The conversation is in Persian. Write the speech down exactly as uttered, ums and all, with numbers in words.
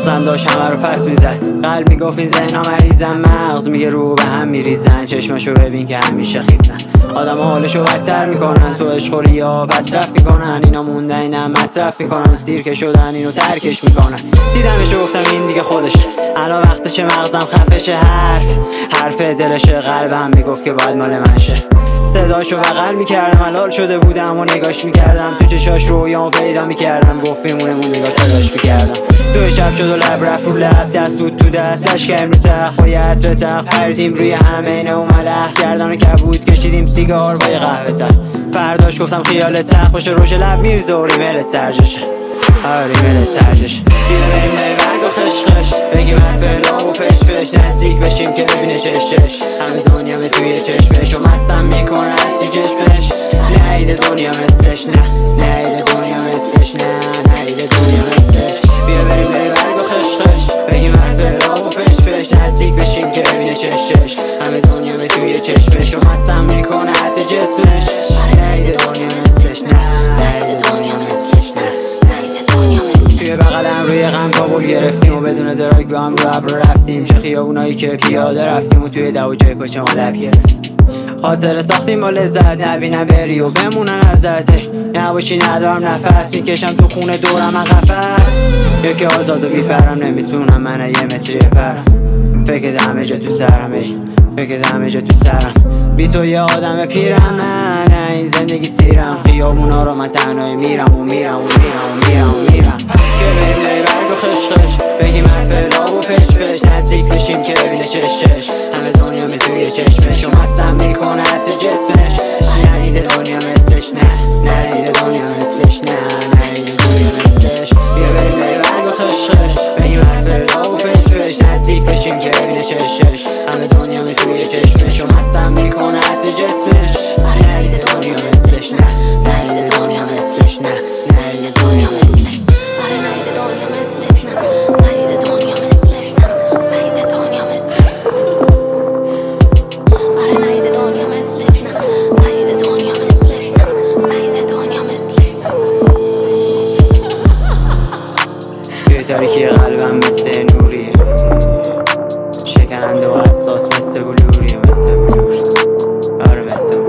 مغزم داشت همه رو پس میزد. قلب میگفت این ذهنا مریضن، مغز میگه رو به هم میریزن. چشمشو ببین که همیشه خیسن، آدم حالشو بدتر میکنن. تو عشق یا مصرف میکنن، اینا موندن اینم مصرف میکنن. سیرکه شدن اینو ترکش میکنن. دیدمشو گفتم این دیگه خودشه، الان وقتشه مغزم خفشه. حرف حرف دلشه، قلبم میگفت که باید مال منشه. صداشو بغل میکردم، حلال شده بودم و نگاش میکردم. تو چشاش رویامو پیدا میکردم، گفت میمونه مون نگاه صداش میکردم. تو شب شد و لب رفت رو لب، دست بود تو دست، لشکریم رو تخت با یه عطر تخت. پردیم روی همه اینه و ملح کردن و کبود کشیدیم سیگار با یه قهوه تخت. فرداش گفتم خیال تخت باشه، روش لب میرزه و ریملت سرجشه. آره ریملت سرجشه. بیا بریم نای برگ و خشخش، بگیم حرف لا و پش پش. نزدیک بشیم که ببینه چشش، همه دنیا به توی چشمش. و مستم میکنه حتی جسمش. نهیده دنیا مثلش، نه نهیده دنیا مثلش، نه نهیده دنیا مثلش. بیا بریم نای برگ و خشخش، بگیم حرف لا و پش پش. نزدیک بشیم که ببینه چشش، همه دنیا به توی چشمش. و مستم میکنه حتی جسمش. نهیده دنیا مثلش، نه نهیده دنیا مثلش، نه نهیده دنیا مثلش. توی بغلم روی غم کابل گرفتیم و بدون دراگ با هم رو ابر رفتیم. چه خیابونایی که پیاده رفتیم و توی دو جای پاچه ما لب گرفتیم. خاطره ساختیم با لذت، نبینم بری و بمونن ازت. نباشی ندارم نفس، میکشم تو خونه دورم من قفس. یکی آزاد و بیپرم، نمیتونم من یه متری بپرم. فکر همه جا تو سرم، ای فکر همه جا تو سرم. بی تو یه آدم پیرم من، این زندگی سیرم. خیابونا رو من تنهایی میرم و میرم و میرم و میرم و میرم. که بریم نای برگ و خشخش، بگیم حرف لا و پش پش. نزدیک بشیم که ببینه چشش، همه دنیا می توی چشمش. و مستم میکنه حتی جسمش. نهیده دنیا مثلش، نه نهیده دنیا مثلش، نه نهیده دنیا مثلش. بیا بریم نای برگ و خشخش، بگیم حرف لا و پش پش. نزدیک بشیم که ببینه چشش، همه دنیا می توی چشمش. و مستم میکنه حتی جسمش. نهیده دنیا مثلش، نه نهیده دنیا مثلش، نه نهیده دنیا مثلش. آره نهیده دنیا مثلش، نه نهیده دنیا مثلش، نه نهیده دنیا مثلش. آره نهیده دنیا مثلش، نه نهیده دنیا مثلش، نه نهیده دنیا مثلش. توی تاریکی قلبم مثل نوریه، شکننده و حساس مثل بلوریه، مثل بلوری. آره مثل